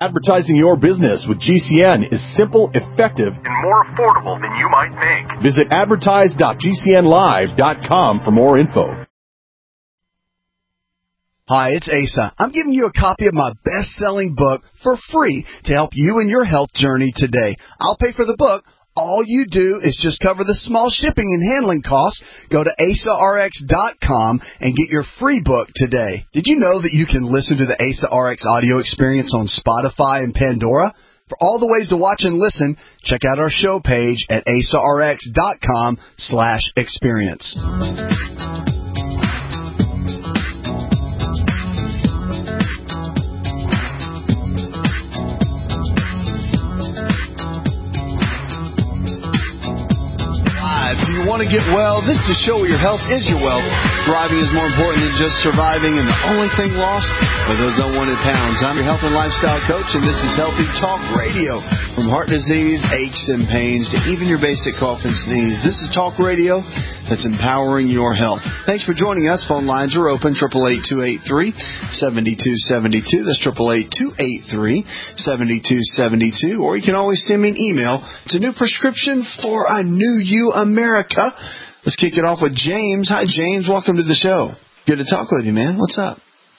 Advertising your business with GCN is simple, effective, and more affordable than you might think. Visit advertise.gcnlive.com for more info. Hi, it's Asa. I'm giving you a copy of my best-selling book for free to help you in your health journey today. I'll pay for the book. All you do is just cover the small shipping and handling costs. Go to AsaRx.com and get your free book today. Did you know that you can listen to the Asa RX audio experience on Spotify and Pandora? For all the ways to watch and listen, check out our show page at AsaRx.com/experience. If you want to get well, this is a show where your health is your wealth. Thriving is more important than just surviving, and the only thing lost are those unwanted pounds. I'm your health and lifestyle coach, and this is Healthy Talk Radio. From heart disease, aches and pains, to even your basic cough and sneeze, this is talk radio that's empowering your health. Thanks for joining us. Phone lines are open, 888-283-7272. That's 888-283-7272. Or you can always send me an email. It's a new prescription for a new you, America. Let's kick it off with James. Hi, James. Welcome to the show. Good to talk with you, man. What's up?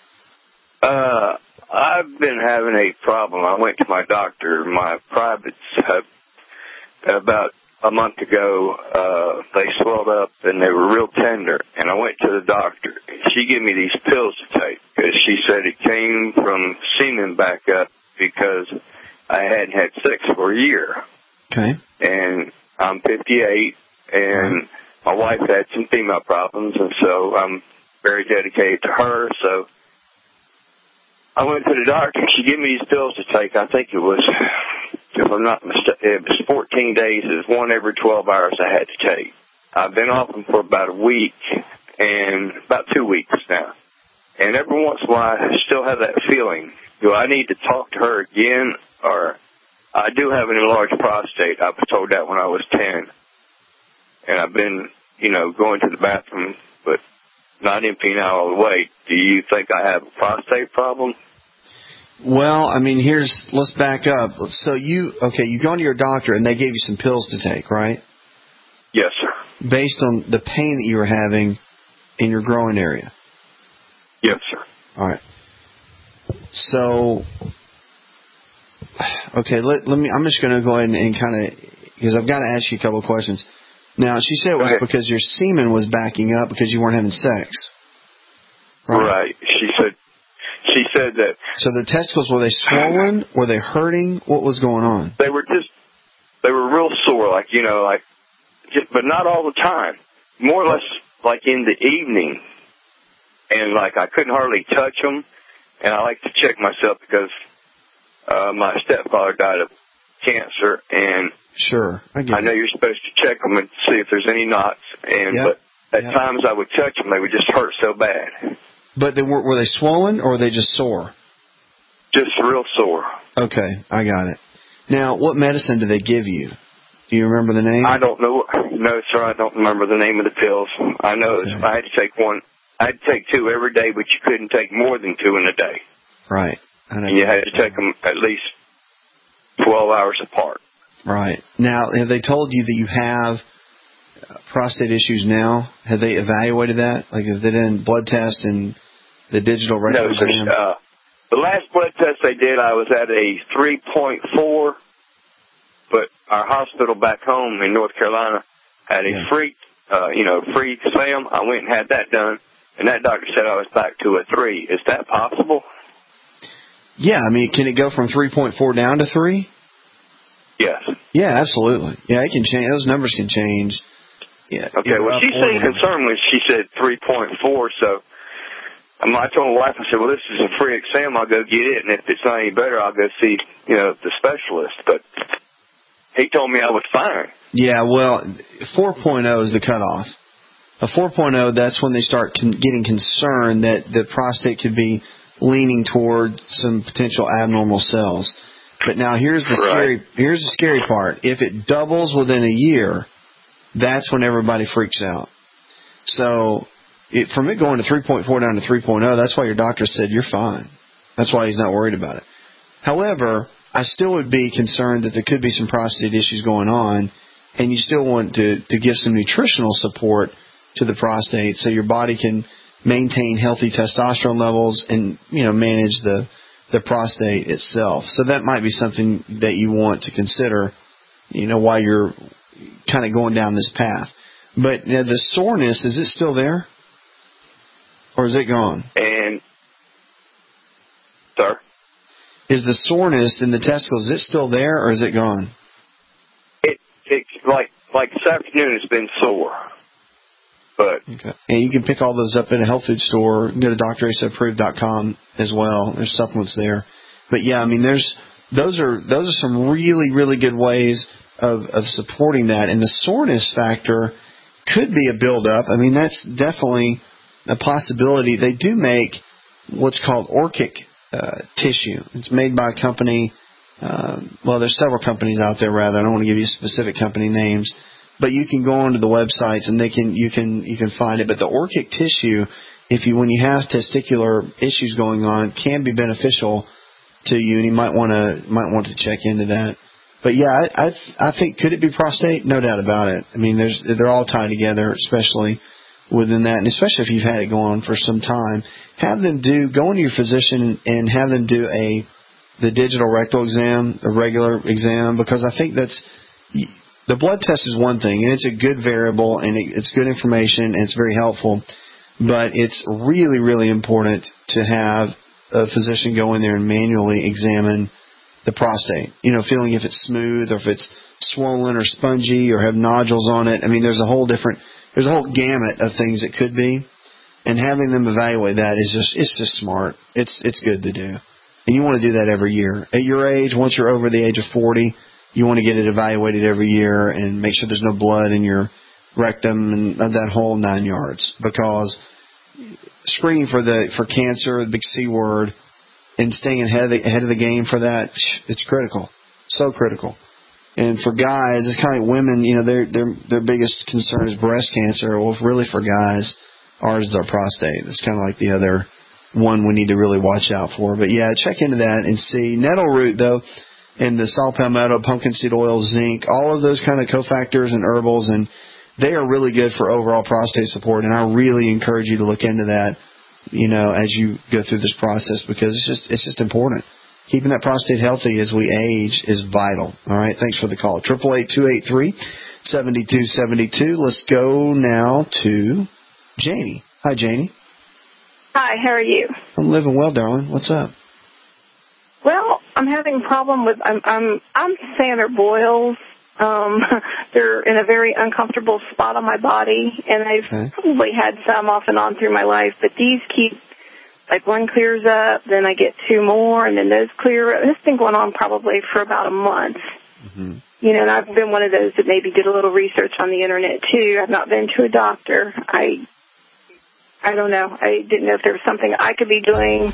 I've been having a problem. I went to my doctor, my privates, about a month ago. They swelled up and they were real tender. And I went to the doctor. She gave me these pills to take because she said it came from semen back up because I hadn't had sex for a year. Okay. And I'm 58, and my wife had some female problems, and so I'm very dedicated to her. So I went to the doctor, and she gave me these pills to take. I think it was, if I'm not mistaken, it was 14 days. It was one every 12 hours I had to take. I've been off them for about a week, and about 2 weeks now. And every once in a while, I still have that feeling. Do I need to talk to her again, or... I do have an enlarged prostate. I was told that when I was 10. And I've been, going to the bathroom, but not emptying out all the way. Do you think I have a prostate problem? Well, I mean, let's back up. So you go to your doctor and they gave you some pills to take, right? Yes, sir. Based on the pain that you were having in your groin area? Yes, sir. All right. So... Okay, let me. I'm just going to go ahead and kind of, because I've got to ask you a couple of questions. Now, she said it was because your semen was backing up because you weren't having sex. Right. She said that. So the testicles, were they swollen? Were they hurting? What was going on? They were real sore, but not all the time. More or less like in the evening, and I couldn't hardly touch them. And I like to check myself because. My stepfather died of cancer, and sure, I know you're supposed to check them and see if there's any knots. But at times I would touch them, they would just hurt so bad. But were they swollen or were they just sore? Just real sore. Okay, I got it. Now, what medicine did they give you? Do you remember the name? I don't know. No, sir, I don't remember the name of the pills. I know I had to take one. I had to take 2 every day, but you couldn't take more than 2 in a day. Right. And you had to take them at least 12 hours apart. Right. Now, have they told you that you have prostate issues now? Have they evaluated that? Have they done blood tests and the digital rectal exam? No, the last blood test they did, I was at a 3.4, but our hospital back home in North Carolina had a free exam. I went and had that done, and that doctor said I was back to a 3. Is that possible? Yeah, I mean, can it go from 3.4 down to 3? Yes. Yeah, absolutely. Yeah, it can change. Those numbers can change. Yeah. Okay, well, she seemed concerned when she said 3.4, so I told my wife, I said, well, this is a free exam. I'll go get it, and if it's not any better, I'll go see, the specialist. But he told me I was fine. Yeah, well, 4.0 is the cutoff. A 4.0, that's when they start getting concerned that the prostate could be leaning toward some potential abnormal cells. But now here's the scary part. If it doubles within a year, that's when everybody freaks out. So from it going to 3.4 down to 3.0, that's why your doctor said you're fine. That's why he's not worried about it. However, I still would be concerned that there could be some prostate issues going on, and you still want to give some nutritional support to the prostate so your body can maintain healthy testosterone levels and, manage the prostate itself. So that might be something that you want to consider, while you're kind of going down this path. But the soreness, is it still there? Or is it gone? And, sir? Is the soreness in the testicles, is it still there or is it gone? It's like this afternoon it's been sore. But okay. And you can pick all those up at a health food store. Go to drasapproved.com as well. There's supplements there. But yeah, I mean, those are some really, really good ways of supporting that. And the soreness factor could be a buildup. I mean, that's definitely a possibility. They do make what's called Orchic tissue. It's made by a company. There's several companies out there. Rather, I don't want to give you specific company names. But you can go onto the websites and you can find it. But the Orchic tissue, when you have testicular issues going on, can be beneficial to you, and you might want to check into that. But yeah, I think, could it be prostate? No doubt about it. I mean, they're all tied together, especially within that, and especially if you've had it going on for some time. Have them go into your physician and have them do the digital rectal exam, a regular exam, because I think the blood test is one thing, and it's a good variable, and it's good information, and it's very helpful. But it's really, really important to have a physician go in there and manually examine the prostate. Feeling if it's smooth or if it's swollen or spongy or have nodules on it. I mean, there's a whole gamut of things it could be, and having them evaluate that it's just smart. It's good to do, and you want to do that every year. At your age, once you're over the age of 40. You want to get it evaluated every year and make sure there's no blood in your rectum and that whole 9 yards. Because screening for cancer, the big C word, and staying ahead of the game for that, it's critical, so critical. And for guys, it's kind of like women. Their biggest concern is breast cancer. Well, really for guys, ours is our prostate. It's kind of like the other one we need to really watch out for. But yeah, check into that and see. Nettle root though. And the saw palmetto, pumpkin seed oil, zinc, all of those kind of cofactors and herbals, and they are really good for overall prostate support. And I really encourage you to look into that, as you go through this process, because it's just important. Keeping that prostate healthy as we age is vital. All right, thanks for the call. 888-283-7272. Let's go now to Janie. Hi, Janie. Hi, how are you? I'm living well, darling. What's up? Well, I'm having a problem with I'm saying they're boils. They're in a very uncomfortable spot on my body, and I've probably had some off and on through my life, but these keep, like one clears up, then I get two more, and then those clear up. This has been going on probably for about a month. Mm-hmm. And I've been one of those that maybe did a little research on the internet too. I've not been to a doctor. I don't know. I didn't know if there was something I could be doing.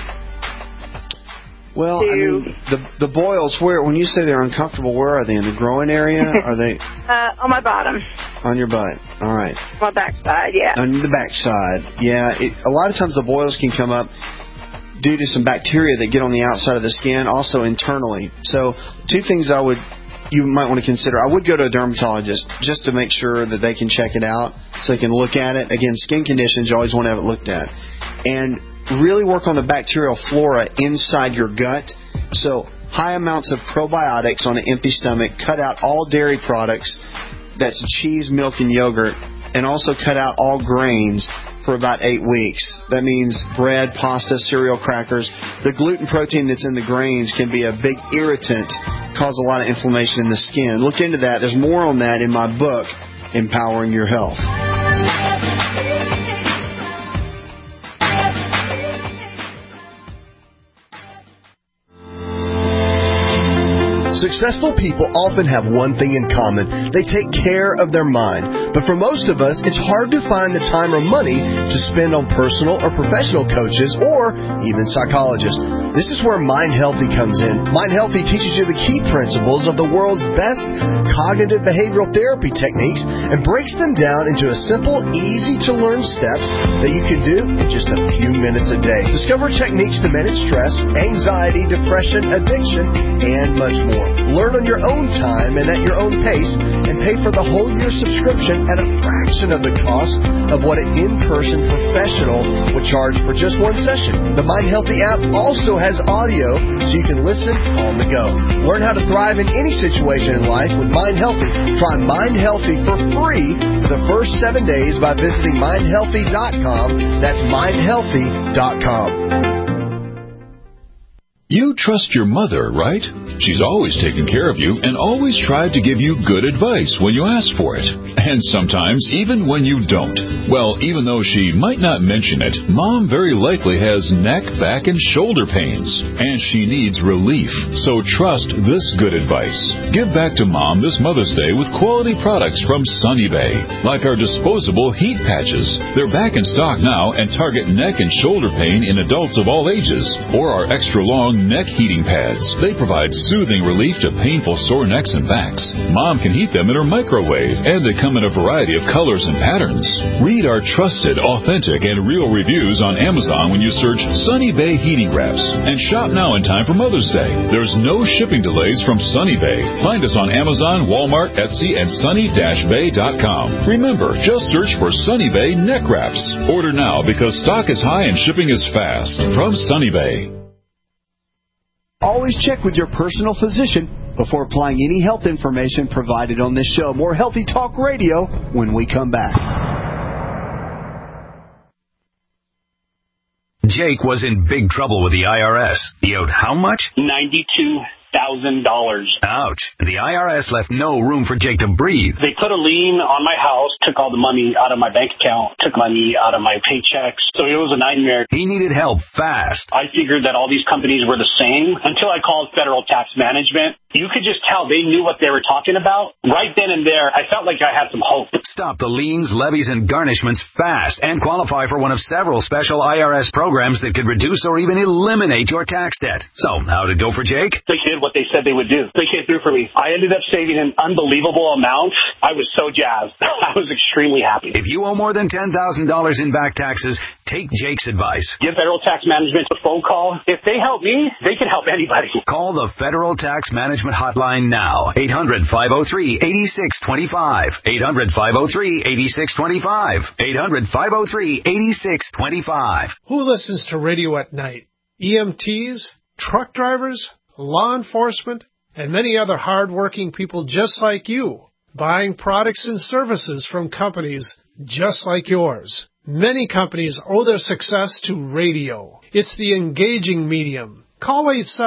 Well, I mean, the boils, when you say they're uncomfortable, where are they? In the groin area? Are they? On my bottom. On your butt. All right. My backside, yeah. On the backside, yeah. A lot of times the boils can come up due to some bacteria that get on the outside of the skin, also internally. So, two things you might want to consider. I would go to a dermatologist just to make sure that they can check it out, so they can look at it. Again, skin conditions, you always want to have it looked at. And really work on the bacterial flora inside your gut. So high amounts of probiotics on an empty stomach. Cut out all dairy products. That's cheese, milk, and yogurt. And also cut out all grains for about 8 weeks. That means bread, pasta, cereal, crackers. The gluten protein that's in the grains can be a big irritant, cause a lot of inflammation in the skin. Look into that. There's more on that in my book, Empowering Your Health. Successful people often have one thing in common. They take care of their mind. But for most of us, it's hard to find the time or money to spend on personal or professional coaches or even psychologists. This is where Mind Healthy comes in. Mind Healthy teaches you the key principles of the world's best cognitive behavioral therapy techniques and breaks them down into a simple, easy-to-learn steps that you can do in just a few minutes a day. Discover techniques to manage stress, anxiety, depression, addiction, and much more. Learn on your own time and at your own pace, and pay for the whole year subscription at a fraction of the cost of what an in-person professional would charge for just one session. The Mind Healthy app also has audio so you can listen on the go. Learn how to thrive in any situation in life with Mind Healthy. Try Mind Healthy for free for the first 7 days by visiting mindhealthy.com. That's mindhealthy.com. You trust your mother, right? She's always taken care of you and always tried to give you good advice when you ask for it. And sometimes even when you don't. Well, even though she might not mention it, Mom very likely has neck, back, and shoulder pains. And she needs relief. So trust this good advice. Give back to Mom this Mother's Day with quality products from Sunny Bay. Like our disposable heat patches. They're back in stock now and target neck and shoulder pain in adults of all ages. Or our extra long neck heating pads. They provide soothing relief to painful sore necks and backs. Mom can heat them in her microwave, and they come in a variety of colors and patterns. Read our trusted, authentic, and real reviews on Amazon when you search Sunny Bay Heating Wraps. And shop now in time for Mother's Day. There's no shipping delays from Sunny Bay. Find us on Amazon, Walmart, Etsy, and sunny-bay.com. Remember, just search for Sunny Bay Neck Wraps. Order now because stock is high and shipping is fast. From Sunny Bay. Always check with your personal physician before applying any health information provided on this show. More Healthy Talk Radio when we come back. Jake was in big trouble with the IRS. He owed how much? $92,000. Ouch. The IRS left no room for Jake to breathe. They put a lien on my house, took all the money out of my bank account, took money out of my paychecks. So it was a nightmare. He needed help fast. I figured that all these companies were the same until I called Federal Tax Management. You could just tell they knew what they were talking about. Right then and there, I felt like I had some hope. Stop the liens, levies, and garnishments fast and qualify for one of several special IRS programs that could reduce or even eliminate your tax debt. So, how'd it go for Jake? They did what they said they would do. They came through for me. I ended up saving an unbelievable amount. I was so jazzed. I was extremely happy. If you owe more than $10,000 in back taxes, take Jake's advice. Give Federal Tax Management a phone call. If they help me, they can help anybody. Call the Federal Tax Management Hotline now. 800-503-8625. 800-503-8625. 800-503-8625. Who listens to radio at night? EMTs, truck drivers, law enforcement, and many other hard-working people just like you, buying products and services from companies just like yours. Many companies owe their success to radio. It's the engaging medium. Call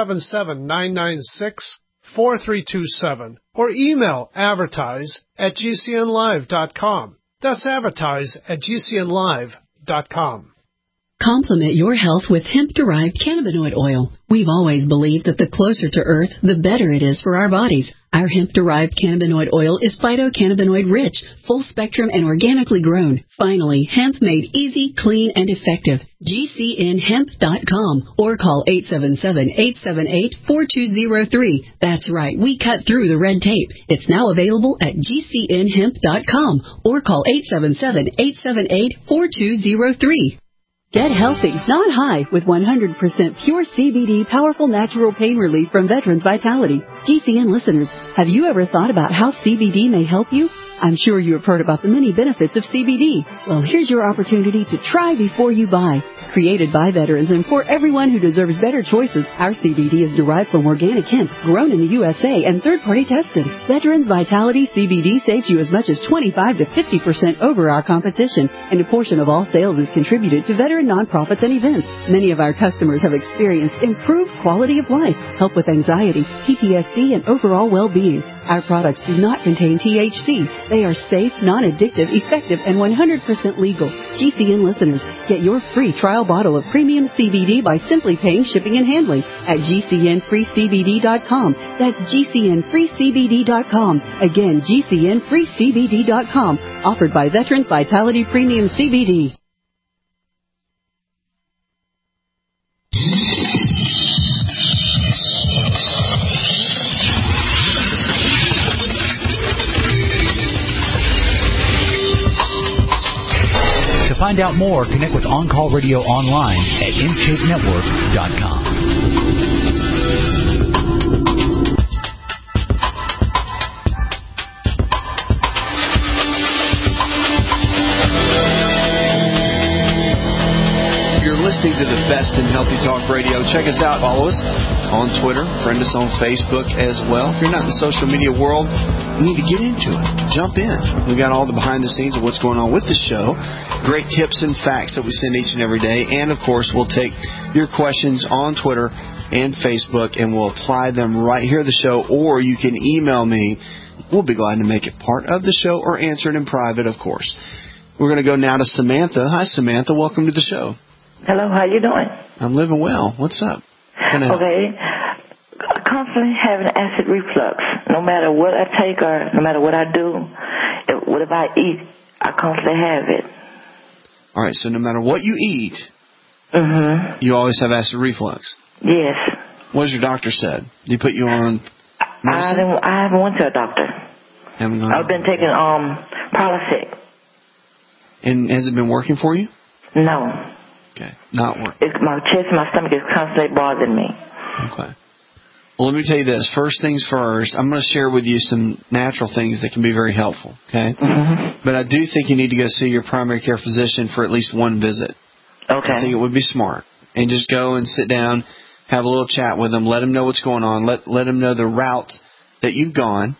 877-996-4327 or email advertise@gcnlive.com. That's advertise@gcnlive.com. Complement your health with hemp-derived cannabinoid oil. We've always believed that the closer to Earth, the better it is for our bodies. Our hemp-derived cannabinoid oil is phytocannabinoid-rich, full-spectrum, and organically grown. Finally, hemp made easy, clean, and effective. GCNhemp.com or call 877-878-4203. That's right, we cut through the red tape. It's now available at GCNhemp.com or call 877-878-4203. Get healthy, not high, with 100% pure CBD powerful natural pain relief from Veterans Vitality. GCN listeners, have you ever thought about how CBD may help you? I'm sure you have heard about the many benefits of CBD. Well, here's your opportunity to try before you buy. Created by veterans and for everyone who deserves better choices, our CBD is derived from organic hemp, grown in the USA, and third-party tested. Veterans Vitality CBD saves you as much as 25 to 50% over our competition, and a portion of all sales is contributed to veteran nonprofits and events. Many of our customers have experienced improved quality of life, help with anxiety, PTSD, and overall well-being. Our products do not contain THC. They are safe, non-addictive, effective, and 100% legal. GCN listeners, get your free trial bottle of premium CBD by simply paying shipping and handling at GCNFreeCBD.com. That's GCNFreeCBD.com. Again, GCNFreeCBD.com. Offered by Veterans Vitality Premium CBD. To find out more, connect with On Call Radio online at InShapeNetwork.com. Listening to the best in Healthy Talk Radio. Check us out. Follow us on Twitter. Friend us on Facebook as well. If you're not in the social media world, you need to get into it. Jump in. We got all the behind the scenes of what's going on with the show. Great tips and facts that we send each and every day. And, of course, we'll take your questions on Twitter and Facebook, and we'll apply them right here at the show. Or you can email me. We'll be glad to make it part of the show or answer it in private, of course. We're going to go now to Samantha. Hi, Samantha. Welcome to the show. Hello, how you doing? I'm living well. What's up? Okay. Constantly having acid reflux. No matter what I take or no matter what I do, whatever I eat, I constantly have it. All right, so no matter what you eat, you always have acid reflux? Yes. What has your doctor said? Did he put you on medicine? I haven't went to a doctor. I've been taking Prilosec. And has it been working for you? No. Okay, not working. My chest and my stomach is constantly bothering me. Okay. Well, let me tell you this. First things first, I'm going to share with you some natural things that can be very helpful, okay? But I do think you need to go see your primary care physician for at least one visit. Okay. I think it would be smart. And just go and sit down, have a little chat with them, let them know what's going on, let them know the route that you've gone,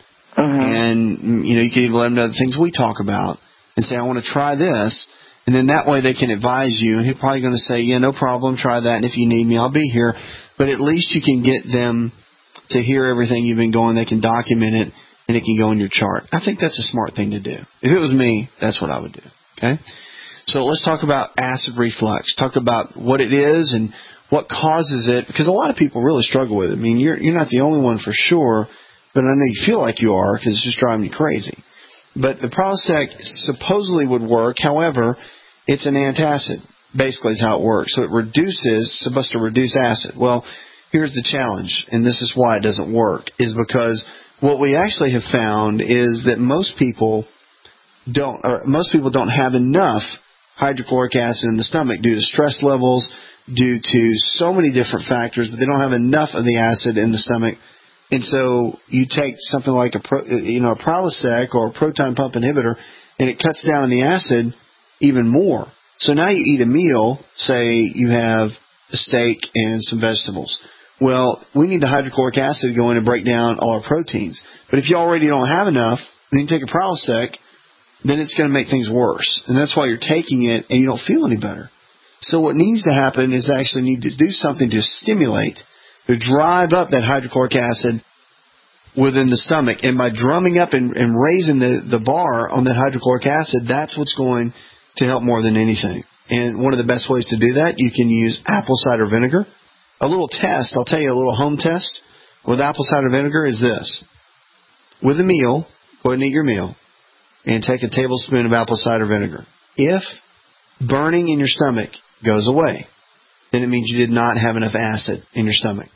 and, you know, you can even let them know the things we talk about and say, I want to try this. And then that way they can advise you. And he's probably going to say, yeah, no problem, try that. And if you need me, I'll be here. But at least you can get them to hear everything you've been going. They can document it, and it can go in your chart. I think that's a smart thing to do. If it was me, that's what I would do. Okay? So let's talk about acid reflux. Talk about what it is and what causes it. Because a lot of people really struggle with it. I mean, you're not the only one for sure, but I know you feel like you are because it's just driving you crazy. But the Prilosec supposedly would work. However, it's an antacid, basically is how it works. So it's supposed to reduce acid. Well, here's the challenge, and this is why it doesn't work, is because what we actually have found is that most people don't have enough hydrochloric acid in the stomach due to stress levels, due to so many different factors, but they don't have enough of the acid in the stomach. And so you take something like a Prilosec or a proton pump inhibitor, and it cuts down on the acid even more. So now you eat a meal, say you have a steak and some vegetables. Well, we need the hydrochloric acid to go in and break down all our proteins. But if you already don't have enough, then you take a Prilosec, then it's going to make things worse. And that's why you're taking it and you don't feel any better. So what needs to happen is actually need to do something to stimulate, to drive up that hydrochloric acid within the stomach. And by drumming up and raising the bar on that hydrochloric acid, that's what's going to help more than anything. And one of the best ways to do that, you can use apple cider vinegar. A little test, I'll tell you, a little home test with apple cider vinegar is this. With a meal, go ahead and eat your meal, and take a tablespoon of apple cider vinegar. If burning in your stomach goes away, then it means you did not have enough acid in your stomach.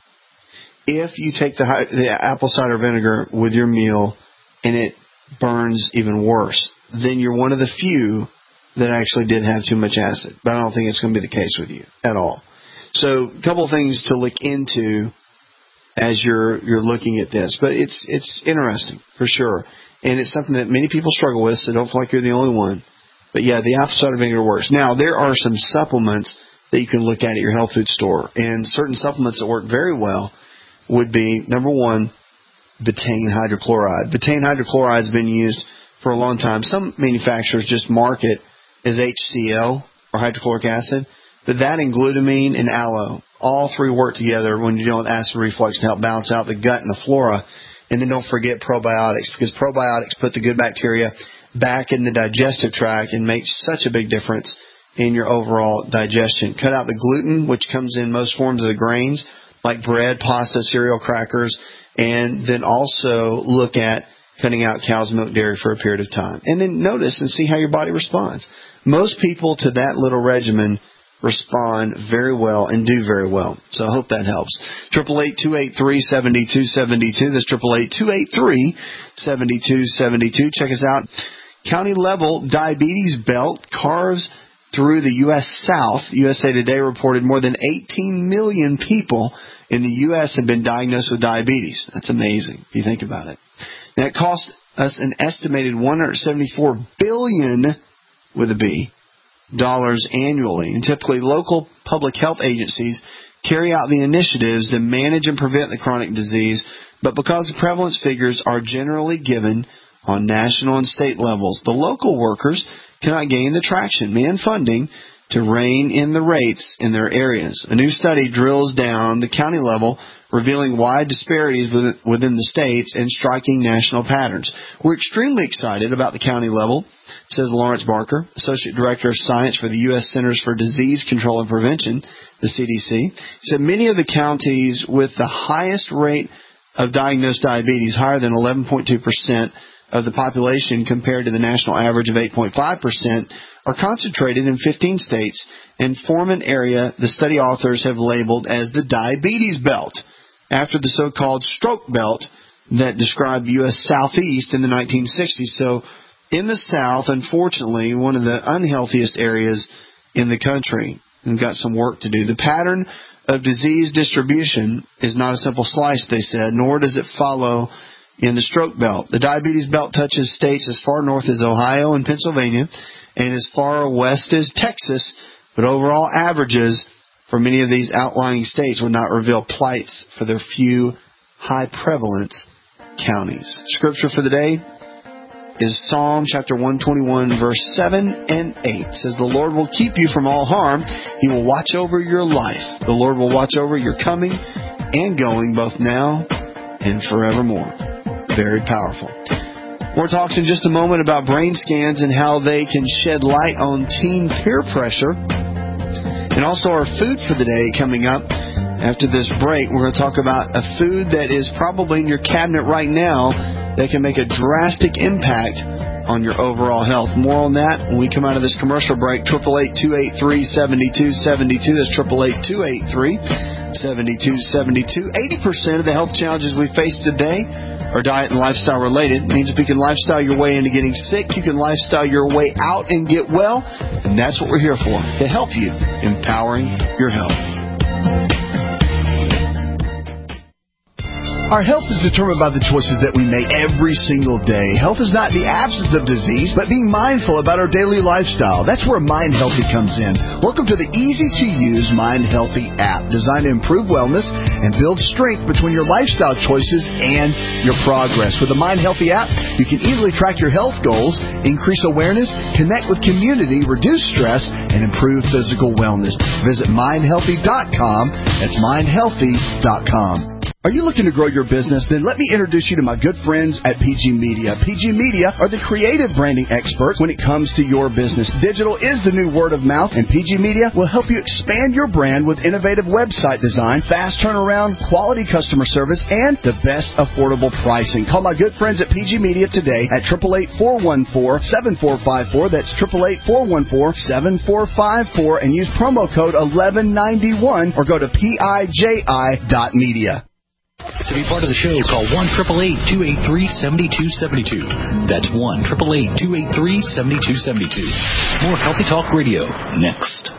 If you take the apple cider vinegar with your meal and it burns even worse, then you're one of the few that actually did have too much acid. But I don't think it's going to be the case with you at all. So a couple of things to look into as you're looking at this. But it's interesting, for sure. And it's something that many people struggle with, so don't feel like you're the only one. But, yeah, the apple cider vinegar works. Now, there are some supplements that you can look at your health food store. And certain supplements that work very well would be, number one, betaine hydrochloride. Betaine hydrochloride has been used for a long time. Some manufacturers just mark it as HCl, or hydrochloric acid, but that and glutamine and aloe, all three work together when you're dealing with acid reflux to help balance out the gut and the flora. And then don't forget probiotics, because probiotics put the good bacteria back in the digestive tract and make such a big difference in your overall digestion. Cut out the gluten, which comes in most forms of the grains, like bread, pasta, cereal, crackers, and then also look at cutting out cow's milk, dairy for a period of time. And then notice and see how your body responds. Most people to that little regimen respond very well and do very well. So I hope that helps. 888-283-7272. That's 888-283-7272. Check us out. County level diabetes belt carves through the U.S. South. USA Today reported more than 18 million people in the U.S. have been diagnosed with diabetes. That's amazing if you think about it. Now, it costs us an estimated $174 billion with a B dollars annually. And typically, local public health agencies carry out the initiatives to manage and prevent the chronic disease. But because the prevalence figures are generally given on national and state levels, the local workers cannot gain the traction and funding to rein in the rates in their areas. A new study drills down the county level, revealing wide disparities within the states and striking national patterns. We're extremely excited about the county level, says Lawrence Barker, Associate Director of Science for the U.S. Centers for Disease Control and Prevention, the CDC. He said many of the counties with the highest rate of diagnosed diabetes, higher than 11.2% of the population compared to the national average of 8.5%, are concentrated in 15 states and form an area the study authors have labeled as the diabetes belt, after the so-called stroke belt that described the U.S. Southeast in the 1960s. So in the South, unfortunately, one of the unhealthiest areas in the country. We've got some work to do. The pattern of disease distribution is not a simple slice, they said, nor does it follow in the stroke belt. The diabetes belt touches states as far north as Ohio and Pennsylvania and as far west as Texas, but overall averages for many of these outlying states would not reveal plights for their few high prevalence counties. Scripture for the day is Psalm chapter 121, verse 7 and 8. It says, the Lord will keep you from all harm. He will watch over your life. The Lord will watch over your coming and going, both now and forevermore. Very powerful. More talks in just a moment about brain scans and how they can shed light on teen peer pressure. And also our food for the day coming up. After this break, we're going to talk about a food that is probably in your cabinet right now that can make a drastic impact on your overall health. More on that when we come out of this commercial break. 888-283-7272. That's 888-283-7272. 80% of the health challenges we face today are diet and lifestyle related. It means if you can lifestyle your way into getting sick, you can lifestyle your way out and get well. And that's what we're here for, to help you empowering your health. Our health is determined by the choices that we make every single day. Health is not the absence of disease, but being mindful about our daily lifestyle. That's where Mind Healthy comes in. Welcome to the easy-to-use Mind Healthy app, designed to improve wellness and build strength between your lifestyle choices and your progress. With the Mind Healthy app, you can easily track your health goals, increase awareness, connect with community, reduce stress, and improve physical wellness. Visit mindhealthy.com. That's mindhealthy.com. Are you looking to grow your business? Then let me introduce you to my good friends at PG Media. PG Media are the creative branding experts when it comes to your business. Digital is the new word of mouth, and PG Media will help you expand your brand with innovative website design, fast turnaround, quality customer service, and the best affordable pricing. Call my good friends at PG Media today at 888-414-7454. That's 888-414-7454, and use promo code 1191 or go to PIJI.media. To be part of the show, call 1-888-283-7272. That's 1-888-283-7272. More Healthy Talk Radio next.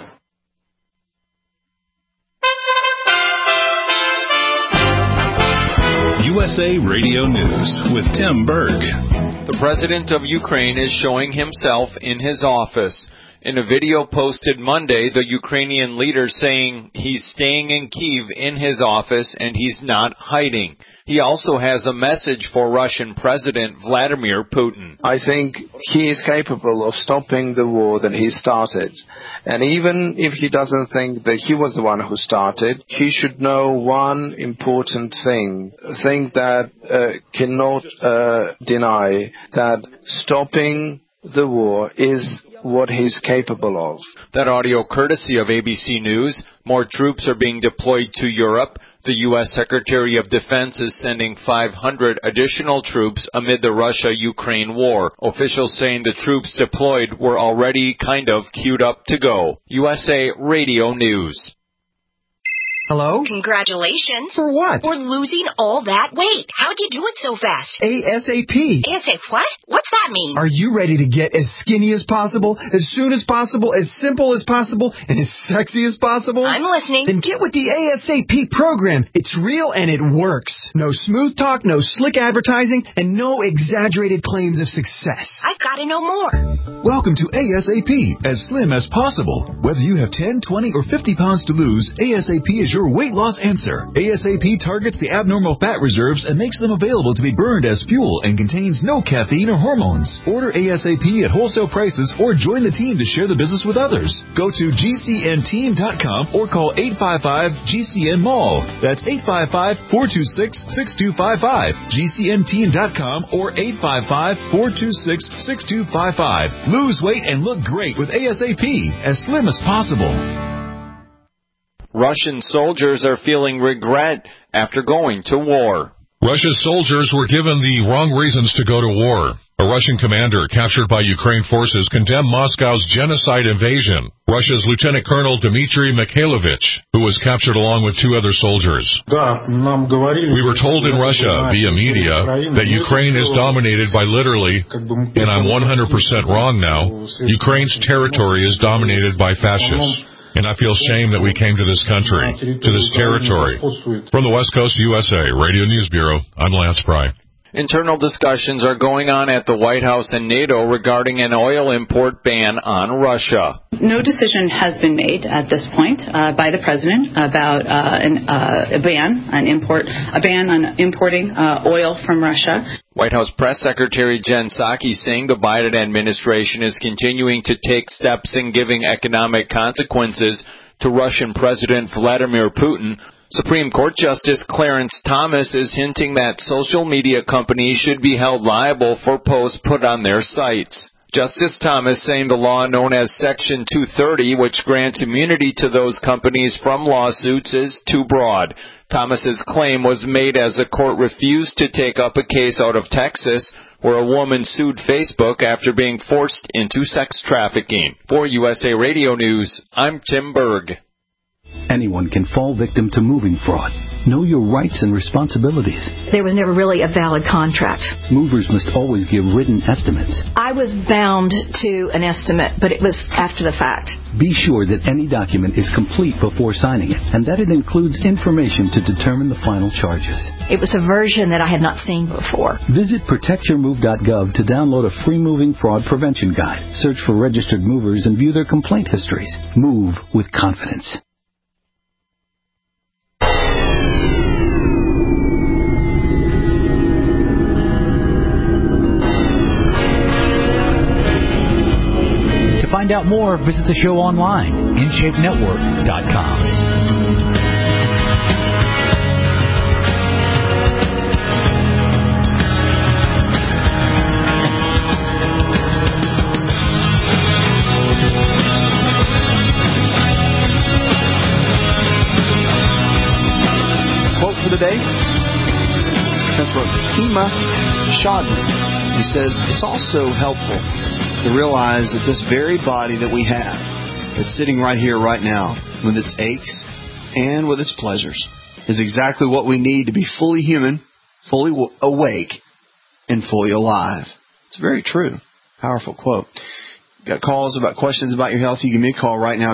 USA Radio News with Tim Berg. The president of Ukraine is showing himself in his office. In a video posted Monday, the Ukrainian leader saying he's staying in Kyiv in his office and he's not hiding. He also has a message for Russian President Vladimir Putin. I think he is capable of stopping the war that he started. And even if he doesn't think that he was the one who started, he should know one important thing, a thing that cannot deny, that stopping the war is what he's capable of. That audio courtesy of ABC News. More troops are being deployed to Europe. The U.S. Secretary of Defense is sending 500 additional troops amid the Russia-Ukraine war. Officials saying the troops deployed were already kind of queued up to go. USA Radio News. Hello? Congratulations. For what? For losing all that weight. How'd you do it so fast? ASAP. ASAP what? What's that mean? Are you ready to get as skinny as possible, as soon as possible, as simple as possible, and as sexy as possible? I'm listening. Then get with the ASAP program. It's real and it works. No smooth talk, no slick advertising, and no exaggerated claims of success. I've got to know more. Welcome to ASAP, as slim as possible. Whether you have 10, 20, or 50 pounds to lose, ASAP is your weight loss answer. ASAP targets the abnormal fat reserves and makes them available to be burned as fuel and contains no caffeine or hormones. Order ASAP at wholesale prices or join the team to share the business with others. Go to GCNteam.com or call 855-GCN-MALL. That's 855-426-6255. GCNteam.com or 855-426-6255. Lose weight and look great with ASAP, as slim as possible. Russian soldiers are feeling regret after going to war. Russia's soldiers were given the wrong reasons to go to war. A Russian commander captured by Ukraine forces condemned Moscow's genocide invasion. Russia's Lieutenant Colonel Dmitry Mikhailovich, who was captured along with 2 other soldiers. We were told in Russia via media that Ukraine is dominated by literally, and I'm 100% wrong now, Ukraine's territory is dominated by fascists. And I feel shame that we came to this country, to this territory. From the West Coast USA Radio News Bureau, I'm Lance Pry. Internal discussions are going on at the White House and NATO regarding an oil import ban on Russia. No decision has been made at this point by the president about a ban on importing oil from Russia. White House Press Secretary Jen Psaki saying the Biden administration is continuing to take steps in giving economic consequences to Russian President Vladimir Putin. Supreme Court Justice Clarence Thomas is hinting that social media companies should be held liable for posts put on their sites. Justice Thomas saying the law known as Section 230, which grants immunity to those companies from lawsuits, is too broad. Thomas's claim was made as the court refused to take up a case out of Texas where a woman sued Facebook after being forced into sex trafficking. For USA Radio News, I'm Tim Berg. Anyone can fall victim to moving fraud. Know your rights and responsibilities. There was never really a valid contract. Movers must always give written estimates. I was bound to an estimate, but it was after the fact. Be sure that any document is complete before signing it, and that it includes information to determine the final charges. It was a version that I had not seen before. Visit protectyourmove.gov to download a free moving fraud prevention guide. Search for registered movers and view their complaint histories. Move with confidence. To find out more, visit the show online, InShapeNetwork.com. Quote for the day comes from Hema Shodman. He says, it's also helpful to realize that this very body that we have that's sitting right here, right now, with its aches and with its pleasures, is exactly what we need to be fully human, fully awake, and fully alive. It's very true. Powerful quote. Got calls about questions about your health? You give me a call right now,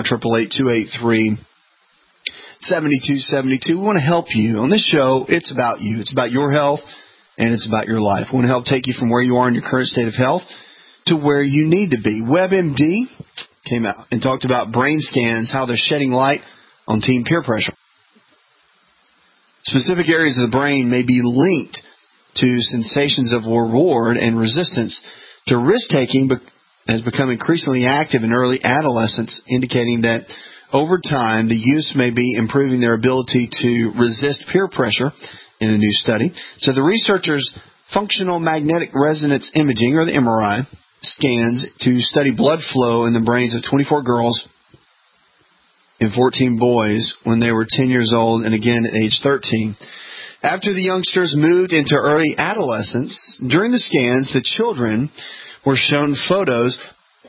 888-283-7272. We want to help you. On this show, it's about you. It's about your health, and it's about your life. We want to help take you from where you are in your current state of health to where you need to be. WebMD came out and talked about brain scans, how they're shedding light on teen peer pressure. Specific areas of the brain may be linked to sensations of reward and resistance to risk-taking has become increasingly active in early adolescence, indicating that over time the use may be improving their ability to resist peer pressure in a new study. So the researchers' functional magnetic resonance imaging, or the MRI, scans to study blood flow in the brains of 24 girls and 14 boys when they were 10 years old and again at age 13. After the youngsters moved into early adolescence, during the scans, the children were shown photos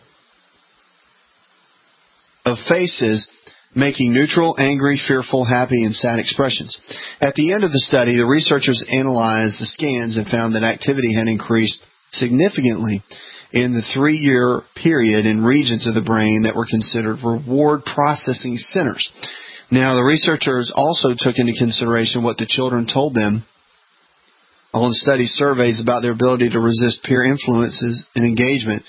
of faces making neutral, angry, fearful, happy, and sad expressions. At the end of the study, the researchers analyzed the scans and found that activity had increased significantly in the 3-year period in regions of the brain that were considered reward processing centers. Now, the researchers also took into consideration what the children told them on study surveys about their ability to resist peer influences and engagement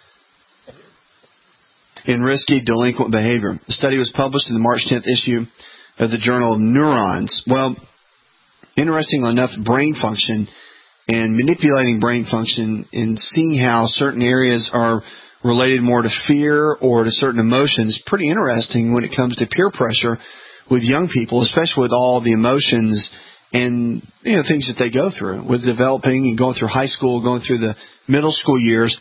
in risky delinquent behavior. The study was published in the March 10th issue of the Journal of Neurons. Well, interestingly enough, brain function and manipulating brain function and seeing how certain areas are related more to fear or to certain emotions, pretty interesting when it comes to peer pressure with young people, especially with all the emotions and things that they go through with developing and going through high school, going through the middle school years,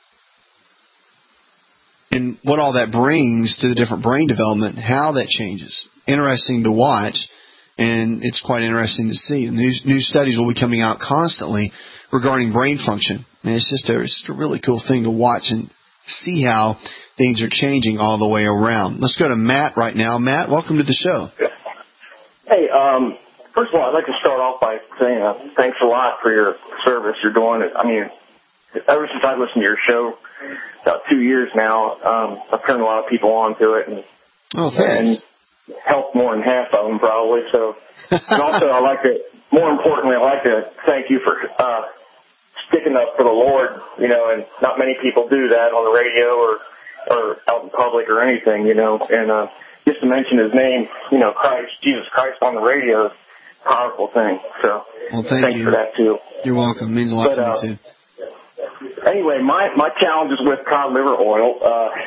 and what all that brings to the different brain development, how that changes. Interesting to watch, and it's quite interesting to see. New studies will be coming out constantly regarding brain function. And it's just a really cool thing to watch and see how things are changing all the way around. Let's go to Matt right now. Matt, welcome to the show. Hey, first of all, I'd like to start off by saying thanks a lot for your service you're doing. I mean, ever since I listened to your show, about 2 years now, I've turned a lot of people on to it and helped more than half of them probably. So, and also more importantly, I'd like to thank you for sticking up for the Lord, and not many people do that on the radio or out in public or anything, and just to mention his name, Jesus Christ on the radio is a powerful thing. So thanks for that too. You're welcome. It means a lot to me too. Anyway, my challenge is with cod liver oil.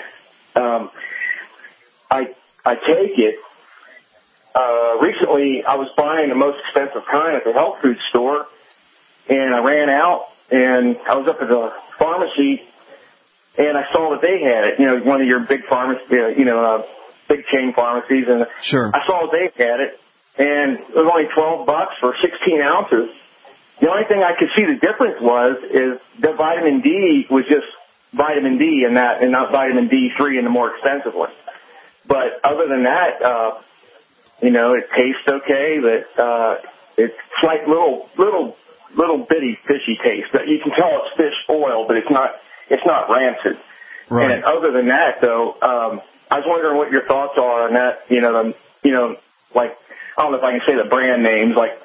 I take it. Recently, I was buying the most expensive kind at the health food store, and I ran out, and I was up at the pharmacy, and I saw that they had it. One of your big pharmacies, big chain pharmacies, and I saw that they had it, and it was only $12 for 16 ounces. The only thing I could see the difference is the vitamin D was just vitamin D in that, and not vitamin D3 in the more expensive one. But other than that, it tastes okay. But it's like little bitty fishy taste. But you can tell it's fish oil, but it's not rancid. Right. And other than that, though, I was wondering what your thoughts are on that. Like I don't know if I can say the brand names, like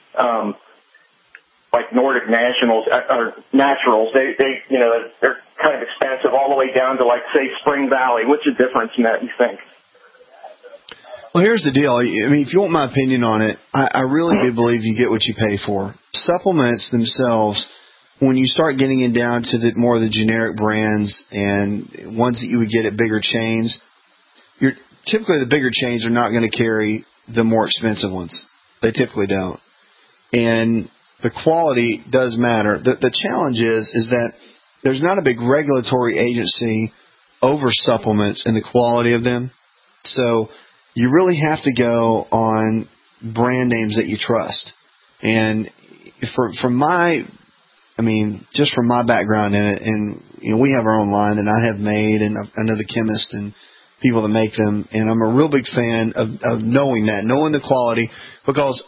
Nordic Nationals or Naturals. They're kind of expensive all the way down to say Spring Valley. What's the difference in that, you think? Well, here's the deal. I mean, if you want my opinion on it, I really do believe you get what you pay for. Supplements themselves, when you start getting it down to more of the generic brands and ones that you would get at bigger chains, typically the bigger chains are not going to carry the more expensive ones. They typically don't. And the quality does matter. The challenge is that there's not a big regulatory agency over supplements and the quality of them. So you really have to go on brand names that you trust. And from my background in it, and we have our own line that I have made, and I know the chemists and people that make them, and I'm a real big fan of knowing the quality, because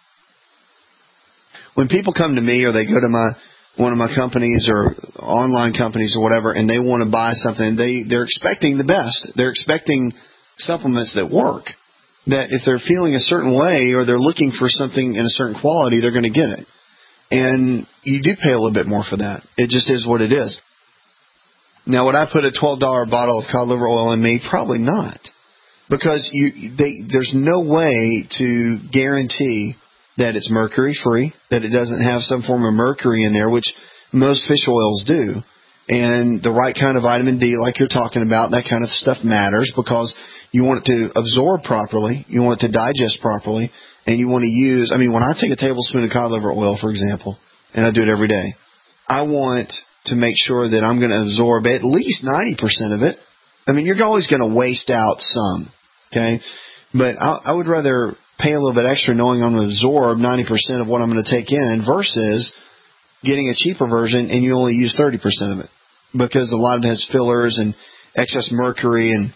when people come to me or they go to one of my companies or online companies or whatever, and they want to buy something, they're expecting the best. They're expecting supplements that work. That if they're feeling a certain way or they're looking for something in a certain quality, they're going to get it. And you do pay a little bit more for that. It just is what it is. Now, would I put a $12 bottle of cod liver oil in me? Probably not. Because there's no way to guarantee that it's mercury-free, that it doesn't have some form of mercury in there, which most fish oils do. And the right kind of vitamin D, like you're talking about, that kind of stuff matters because you want it to absorb properly, you want it to digest properly, and you want to use, when I take a tablespoon of cod liver oil, for example, and I do it every day, I want to make sure that I'm going to absorb at least 90% of it. You're always going to waste out some, okay? But I would rather pay a little bit extra knowing I'm going to absorb 90% of what I'm going to take in versus getting a cheaper version and you only use 30% of it because a lot of it has fillers and excess mercury and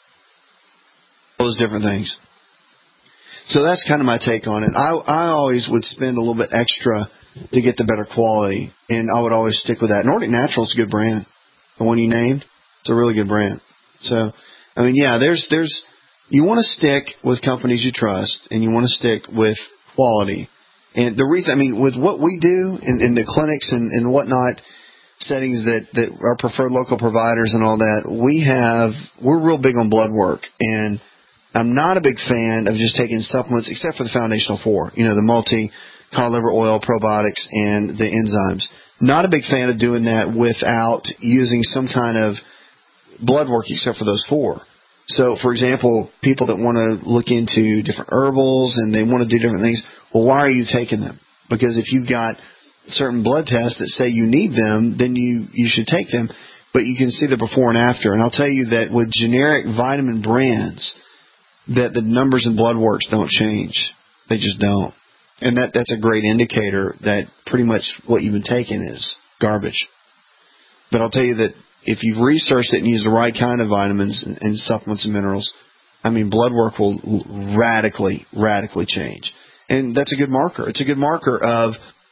all those different things. So that's kind of my take on it. I always would spend a little bit extra to get the better quality, and I would always stick with that. Nordic Natural is a good brand. The one you named, it's a really good brand. So, there's you want to stick with companies you trust, and you want to stick with quality. And the reason, with what we do in the clinics and whatnot, settings that our preferred local providers and all that, we're real big on blood work. And I'm not a big fan of just taking supplements, except for the foundational four, the multi, cod liver oil, probiotics, and the enzymes. Not a big fan of doing that without using some kind of blood work except for those four. So, for example, people that want to look into different herbals and they want to do different things, well, why are you taking them? Because if you've got certain blood tests that say you need them, then you should take them. But you can see the before and after. And I'll tell you that with generic vitamin brands, that the numbers in blood works don't change. They just don't. And that's a great indicator that pretty much what you've been taking is garbage. But I'll tell you that if you've researched it and used the right kind of vitamins and supplements and minerals, blood work will radically, radically change. And that's a good marker. It's a good marker of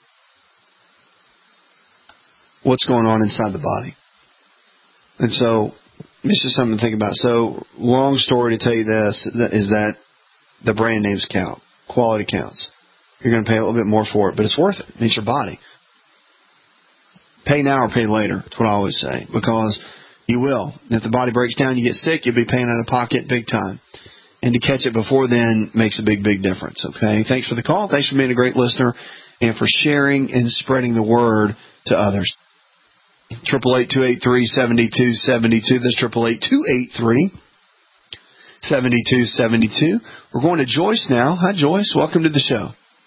what's going on inside the body. And so it's just something to think about. So long story to tell you this is that the brand names count. Quality counts. You're going to pay a little bit more for it, but it's worth it. It's your body. Pay now or pay later. That's what I always say, because you will. If the body breaks down, you get sick, you'll be paying out of pocket big time. And to catch it before then makes a big, big difference, okay? Thanks for the call. Thanks for being a great listener and for sharing and spreading the word to others. 888-283-7272. That's 888-283-7272. We're going to Joyce now. Hi, Joyce. Welcome to the show.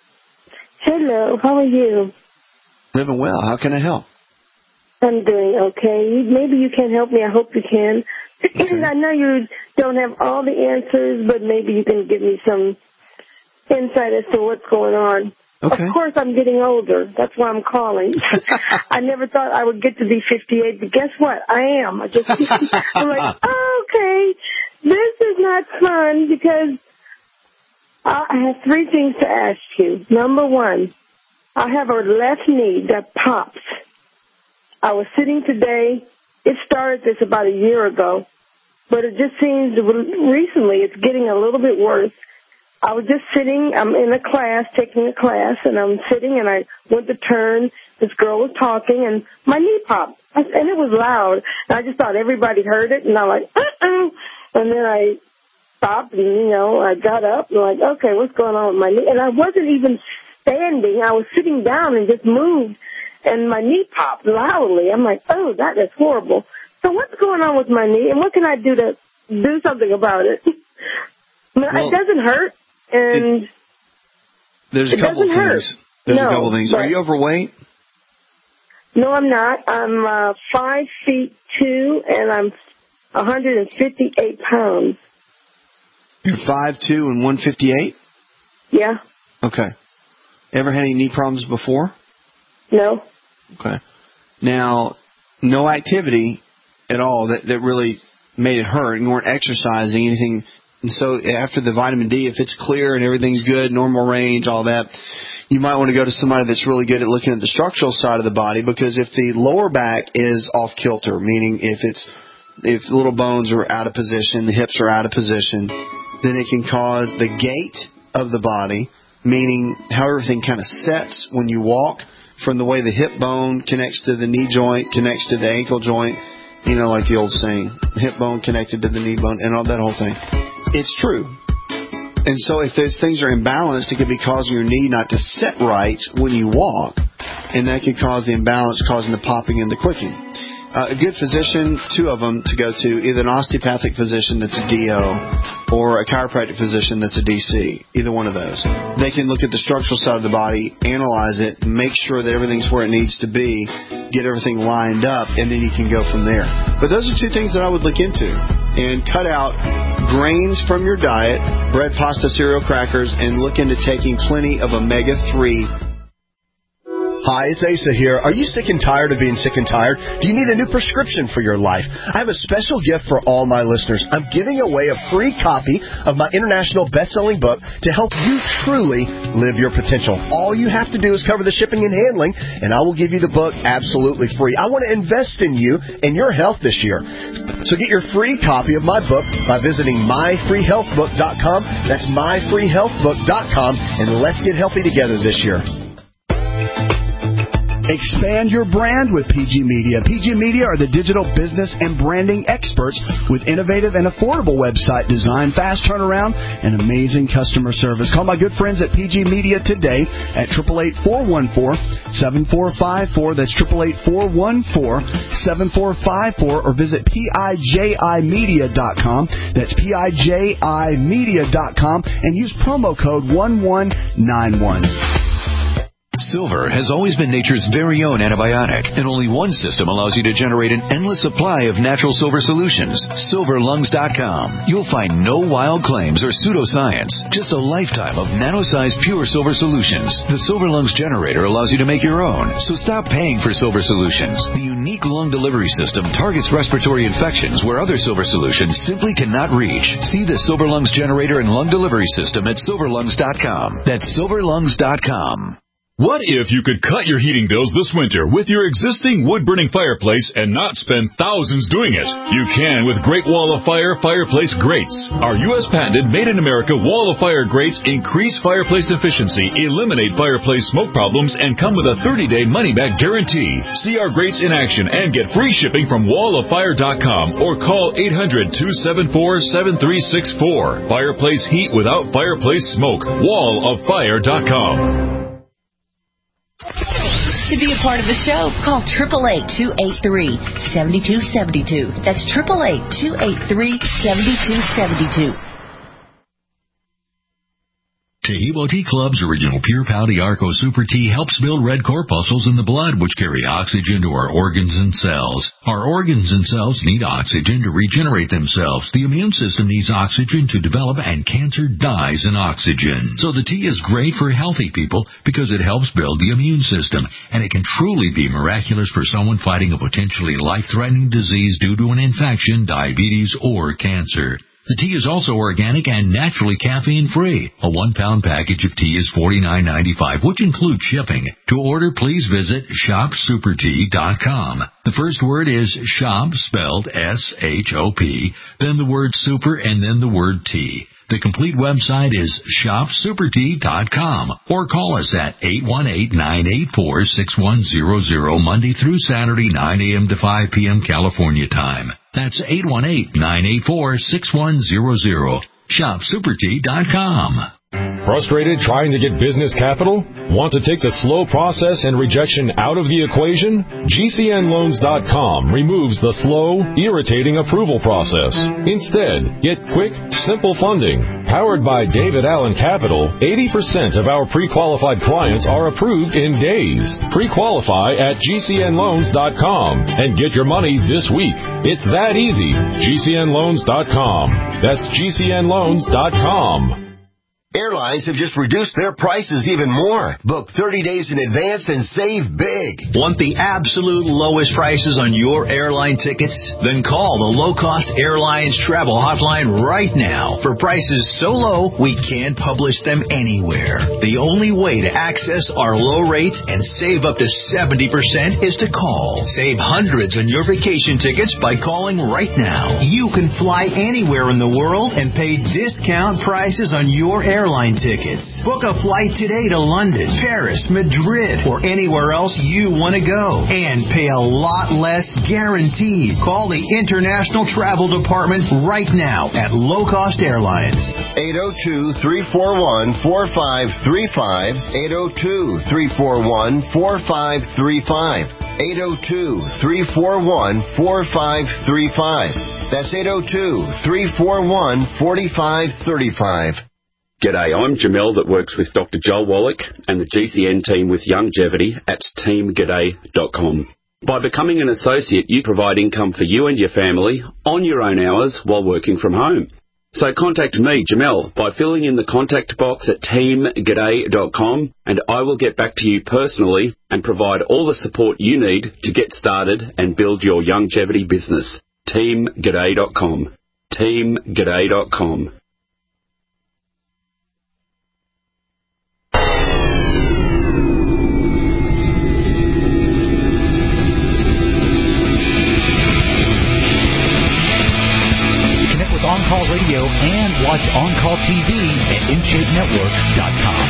Hello. How are you? Living well. How can I help? I'm doing okay. Maybe you can help me. I hope you can. Okay. I know you don't have all the answers, but maybe you can give me some insight as to what's going on. Okay. Of course, I'm getting older. That's why I'm calling. I never thought I would get to be 58, but guess what? I am. I'm like, okay, this is not fun because I have three things to ask you. Number one, I have a left knee that pops. I was sitting today. It started this about a year ago, but it just seems recently it's getting a little bit worse. I was just sitting. I'm in a class, taking a class, and I'm sitting, and I went to turn. This girl was talking, and my knee popped, and it was loud. And I just thought everybody heard it, and I'm like, uh-uh. And then I stopped, and, I got up, and like, okay, what's going on with my knee? And I wasn't even standing. I was sitting down and just moved, and my knee popped loudly. I'm like, oh, that is horrible. So what's going on with my knee, and what can I do to do something about it? It doesn't hurt, and there's a couple of things. There's a couple of things. Are you overweight? No, I'm not. I'm 5'2", and I'm 158 pounds. You're 5'2" and 158? Yeah. Okay. Ever had any knee problems before? No. Okay. Now, no activity at all that really made it hurt. You weren't exercising, anything. And so after the vitamin D, if it's clear and everything's good, normal range, all that, you might want to go to somebody that's really good at looking at the structural side of the body, because if the lower back is off kilter, meaning if the little bones are out of position, the hips are out of position, then it can cause the gait of the body, meaning how everything kind of sets when you walk, from the way the hip bone connects to the knee joint, connects to the ankle joint, like the old saying, hip bone connected to the knee bone, and all that whole thing. It's true. And so if those things are imbalanced, it could be causing your knee not to set right when you walk, and that could cause the imbalance, causing the popping and the clicking. A good physician, 2 of them to go to, either an osteopathic physician that's a DO or a chiropractic physician that's a DC, either one of those. They can look at the structural side of the body, analyze it, make sure that everything's where it needs to be, get everything lined up, and then you can go from there. But those are 2 things that I would look into. And cut out grains from your diet, bread, pasta, cereal, crackers, and look into taking plenty of omega-3. Hi, it's Asa here. Are you sick and tired of being sick and tired? Do you need a new prescription for your life? I have a special gift for all my listeners. I'm giving away a free copy of my international best-selling book to help you truly live your potential. All you have to do is cover the shipping and handling, and I will give you the book absolutely free. I want to invest in you and your health this year. So get your free copy of my book by visiting myfreehealthbook.com. That's myfreehealthbook.com, and let's get healthy together this year. Expand your brand with PG Media. PG Media are the digital business and branding experts with innovative and affordable website design, fast turnaround, and amazing customer service. Call my good friends at PG Media today at 888-414-7454. That's 888-414-7454, or visit PIJImedia.com. That's PIJImedia.com, and use promo code 1191. Silver has always been nature's very own antibiotic, and only one system allows you to generate an endless supply of natural silver solutions. SilverLungs.com. You'll find no wild claims or pseudoscience, just a lifetime of nano-sized pure silver solutions. The Silver Lungs generator allows you to make your own, so stop paying for silver solutions. The unique lung delivery system targets respiratory infections where other silver solutions simply cannot reach. See the Silver Lungs generator and lung delivery system at SilverLungs.com. That's SilverLungs.com. What if you could cut your heating bills this winter with your existing wood-burning fireplace and not spend thousands doing it? You can with Great Wall of Fire fireplace grates. Our U.S. patented made-in-America Wall of Fire grates increase fireplace efficiency, eliminate fireplace smoke problems, and come with a 30-day money-back guarantee. See our grates in action and get free shipping from walloffire.com or call 800-274-7364. Fireplace heat without fireplace smoke. walloffire.com. To be a part of the show, call 888-283-7272. That's 888-283-7272. Taheebo Tea Club's original Pure Pau Arco Super Tea helps build red corpuscles in the blood, which carry oxygen to our organs and cells. Our organs and cells need oxygen to regenerate themselves. The immune system needs oxygen to develop, and cancer dies in oxygen. So the tea is great for healthy people because it helps build the immune system, and it can truly be miraculous for someone fighting a potentially life-threatening disease due to an infection, diabetes, or cancer. The tea is also organic and naturally caffeine-free. A 1-pound package of tea is $49.95, which includes shipping. To order, please visit shopsupertea.com. The first word is shop, spelled S-H-O-P, then the word super, and then the word tea. The complete website is shopsupertea.com, or call us at 818-984-6100, Monday through Saturday, 9 a.m. to 5 p.m. California time. That's 818-984-6100. shopsupertea.com. Frustrated trying to get business capital? Want to take the slow process and rejection out of the equation? GCNLoans.com removes the slow, irritating approval process. Instead, get quick, simple funding. Powered by David Allen Capital, 80% of our pre-qualified clients are approved in days. Pre-qualify at GCNLoans.com and get your money this week. It's that easy. GCNLoans.com. That's GCNLoans.com. Airlines have just reduced their prices even more. Book 30 days in advance and save big. Want the absolute lowest prices on your airline tickets? Then call the Low Cost Airlines Travel Hotline right now for prices so low we can't publish them anywhere. The only way to access our low rates and save up to 70% is to call. Save hundreds on your vacation tickets by calling right now. You can fly anywhere in the world and pay discount prices on your airline airline tickets. Book a flight today to London, Paris, Madrid, or anywhere else you want to go. And pay a lot less guaranteed. Call the International Travel Department right now at Low Cost Airlines. 802-341-4535. 802-341-4535. 802-341-4535. That's 802-341-4535. G'day, I'm Jamel that works with Dr. Joel Wallach and the GCN team with Longevity at teamg'day.com. By becoming an associate, you provide income for you and your family on your own hours while working from home. So contact me, Jamel, by filling in the contact box at teamg'day.com, and I will get back to you personally and provide all the support you need to get started and build your longevity business. teamg'day.com. teamg'day.com. On Call Radio and watch On Call TV at InShapeNetwork.com.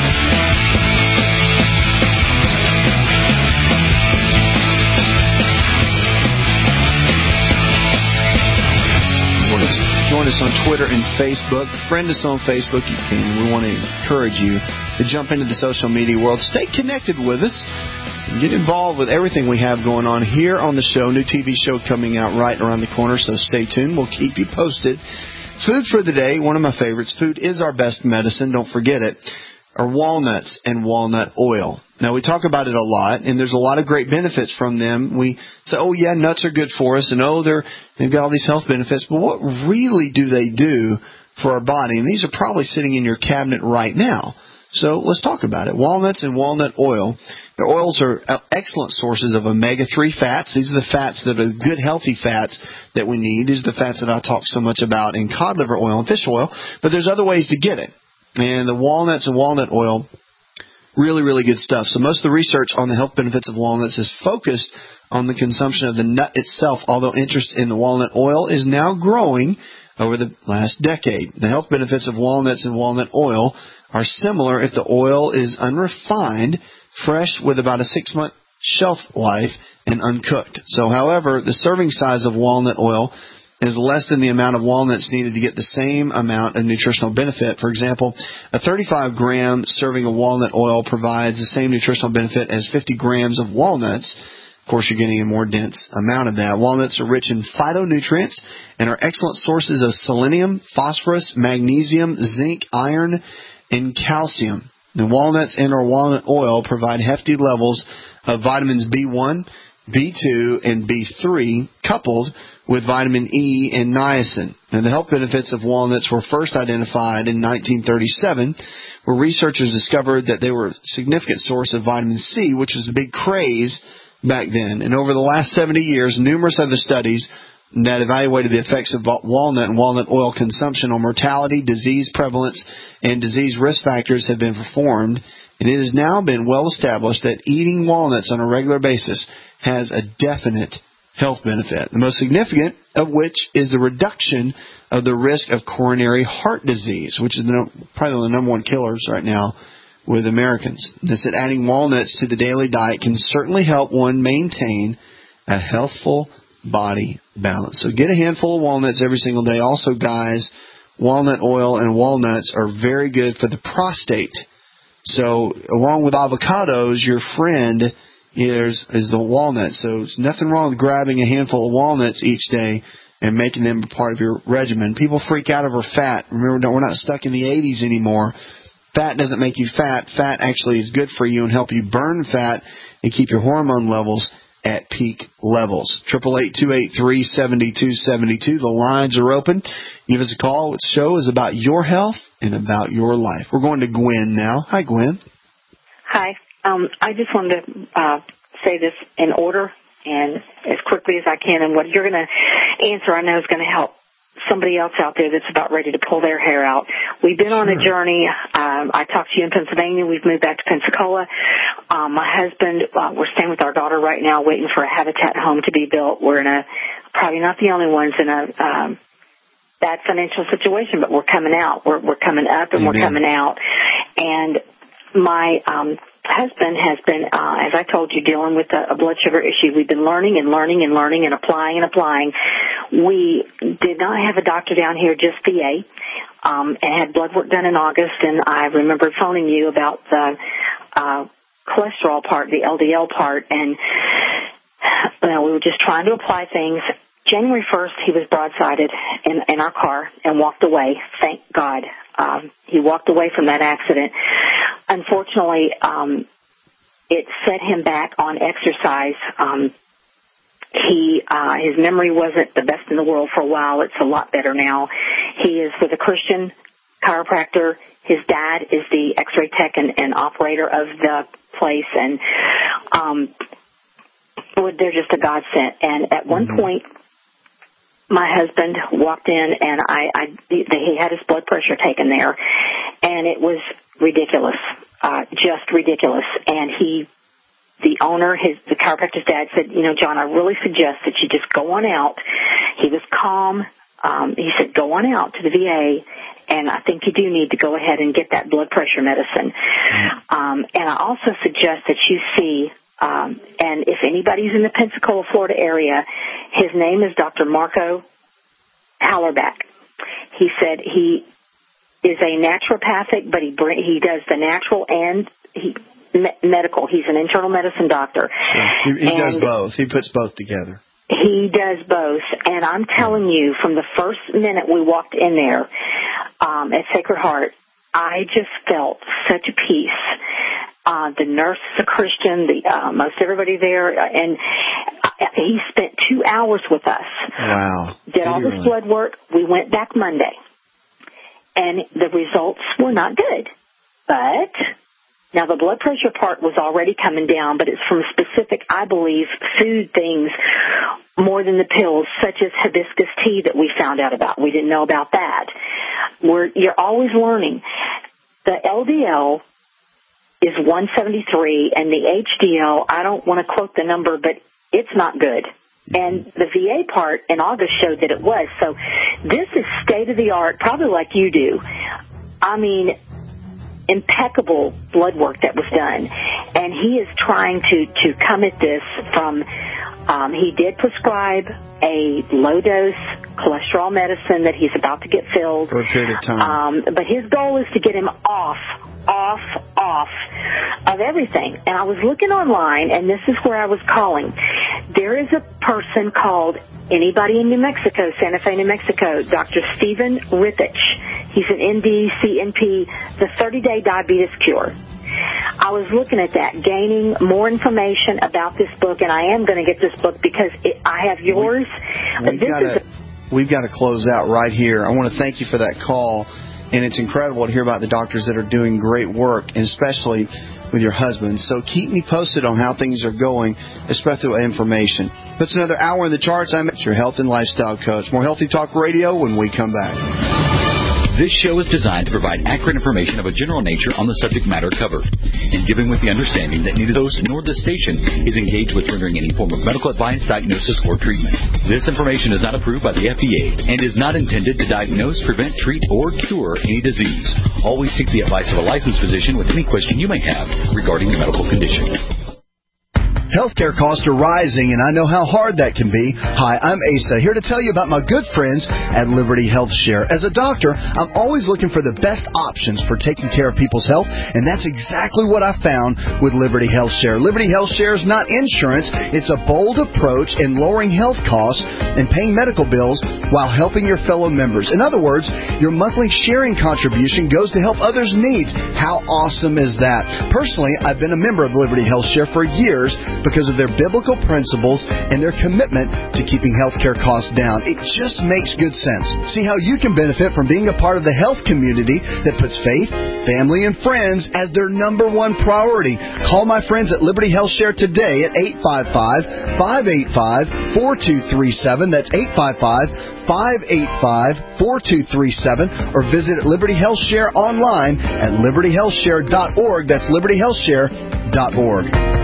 Join us on Twitter and Facebook. Friend us on Facebook. You can. We want to encourage you to jump into the social media world. Stay connected with us. Get involved with everything we have going on here on the show. New TV show coming out right around the corner, so stay tuned. We'll keep you posted. Food for the day, one of my favorites. Food is our best medicine, don't forget it, are walnuts and walnut oil. Now, we talk about it a lot, and there's a lot of great benefits from them. We say, oh, yeah, nuts are good for us, and they've got all these health benefits. But what really do they do for our body? And these are probably sitting in your cabinet right now. So let's talk about it. Walnuts and walnut oil. The oils are excellent sources of omega-3 fats. These are the fats that are good, healthy fats that we need. These are the fats that I talk so much about in cod liver oil and fish oil. But there's other ways to get it. And the walnuts and walnut oil, really, really good stuff. So most of the research on the health benefits of walnuts is focused on the consumption of the nut itself, although interest in the walnut oil is now growing over the last decade. The health benefits of walnuts and walnut oil are similar if the oil is unrefined, fresh with about a 6-month shelf life, and uncooked. So, however, the serving size of walnut oil is less than the amount of walnuts needed to get the same amount of nutritional benefit. For example, a 35-gram serving of walnut oil provides the same nutritional benefit as 50 grams of walnuts. Of course, you're getting a more dense amount of that. Walnuts are rich in phytonutrients and are excellent sources of selenium, phosphorus, magnesium, zinc, iron, and calcium. The walnuts and or walnut oil provide hefty levels of vitamins B1, B2, and B3 coupled with vitamin E and niacin. Now, the health benefits of walnuts were first identified in 1937, where researchers discovered that they were a significant source of vitamin C, which was a big craze back then. And over the last 70 years, numerous other studies that evaluated the effects of walnut and walnut oil consumption on mortality, disease prevalence, and disease risk factors have been performed. And it has now been well established that eating walnuts on a regular basis has a definite health benefit, the most significant of which is the reduction of the risk of coronary heart disease, which is probably the number one killers right now with Americans. They said adding walnuts to the daily diet can certainly help one maintain a healthful body balance. So get a handful of walnuts every single day. Also, guys, walnut oil and walnuts are very good for the prostate. So along with avocados, your friend is the walnuts. So there's nothing wrong with grabbing a handful of walnuts each day and making them a part of your regimen. People freak out over fat. Remember, we're not stuck in the 80s anymore. Fat doesn't make you fat. Fat actually is good for you and help you burn fat and keep your hormone levels at peak levels. 888-283-7272. The lines are open. Give us a call. The show is about your health and about your life. We're going to Gwen now. Hi, Gwen. Hi. I just wanted to say this in order and as quickly as I can. And what you're going to answer, I know, is going to help somebody else out there that's about ready to pull their hair out. We've been on a journey. I talked to you in Pennsylvania. We've moved back to Pensacola. My husband, we're staying with our daughter right now, waiting for a Habitat home to be built. We're in probably not the only ones in a bad financial situation, but we're coming out. We're coming up, and we're coming out. And my husband has been, as I told you, dealing with a blood sugar issue. We've been learning and applying and applying. We did not have a doctor down here, just VA, and had blood work done in August. And I remember phoning you about the cholesterol part, the LDL part, and we were just trying to apply things. January 1st, he was broadsided in our car and walked away. Thank God. He walked away from that accident. Unfortunately, it set him back on exercise. His memory wasn't the best in the world for a while. It's a lot better now. He is with a Christian chiropractor. His dad is the X-ray tech and operator of the place, and they're just a godsend. And at one point, my husband walked in, and he had his blood pressure taken there, and it was ridiculous, just ridiculous. And the owner, the chiropractor's dad, said, John, I really suggest that you just go on out. He was calm. He said, go on out to the VA, and I think you do need to go ahead and get that blood pressure medicine. And I also suggest that you see, and if anybody's in the Pensacola, Florida area, his name is Dr. Marco Hallerback. He said he is a naturopathic, but he does the natural and medical. He's an internal medicine doctor. Sure. He does both. He puts both together. He does both, and I'm telling you, from the first minute we walked in there at Sacred Heart, I just felt such a peace. The nurse is a Christian, most everybody there, and he spent 2 hours with us. Wow. Did all this blood work. We went back Monday, and the results were not good. But now the blood pressure part was already coming down, but it's from specific, I believe, food things more than the pills, such as hibiscus tea that we found out about. We didn't know about that. You're always learning. The LDL is 173, and the HDL, I don't want to quote the number, but it's not good. And the VA part in August showed that it was. So this is state-of-the-art, probably like you do. I mean, impeccable blood work that was done. And he is trying to come at this from, he did prescribe a low-dose cholesterol medicine that he's about to get filled. For a period of time. But his goal is to get him off of everything. And I was looking online, and this is where I was calling. There is a person called, anybody in New Mexico, Santa Fe, New Mexico, Dr. Stephen Rithich. He's an MD, CNP, the 30-day diabetes cure. I was looking at that, gaining more information about this book, and I am going to get this book because I have yours. We've got to close out right here. I want to thank you for that call, and it's incredible to hear about the doctors that are doing great work, and especially with your husband. So keep me posted on how things are going, especially with information. That's another hour in the charts. I'm your health and lifestyle coach. More Healthy Talk Radio when we come back. This show is designed to provide accurate information of a general nature on the subject matter covered, and given with the understanding that neither the host nor the station is engaged with rendering any form of medical advice, diagnosis, or treatment. This information is not approved by the FDA and is not intended to diagnose, prevent, treat, or cure any disease. Always seek the advice of a licensed physician with any question you may have regarding your medical condition. Healthcare costs are rising, and I know how hard that can be. Hi, I'm Asa, here to tell you about my good friends at Liberty Health Share. As a doctor, I'm always looking for the best options for taking care of people's health, and that's exactly what I found with Liberty Health Share. Liberty Health Share is not insurance. It's a bold approach in lowering health costs and paying medical bills while helping your fellow members. In other words, your monthly sharing contribution goes to help others' needs. How awesome is that? Personally, I've been a member of Liberty Health Share for years because of their biblical principles and their commitment to keeping healthcare costs down. It just makes good sense. See how you can benefit from being a part of the health community that puts faith, family, and friends as their number one priority. Call my friends at Liberty Health Share today at 855-585-4237. That's 855-585-4237, or visit Liberty Health Share online at libertyhealthshare.org. That's libertyhealthshare.org.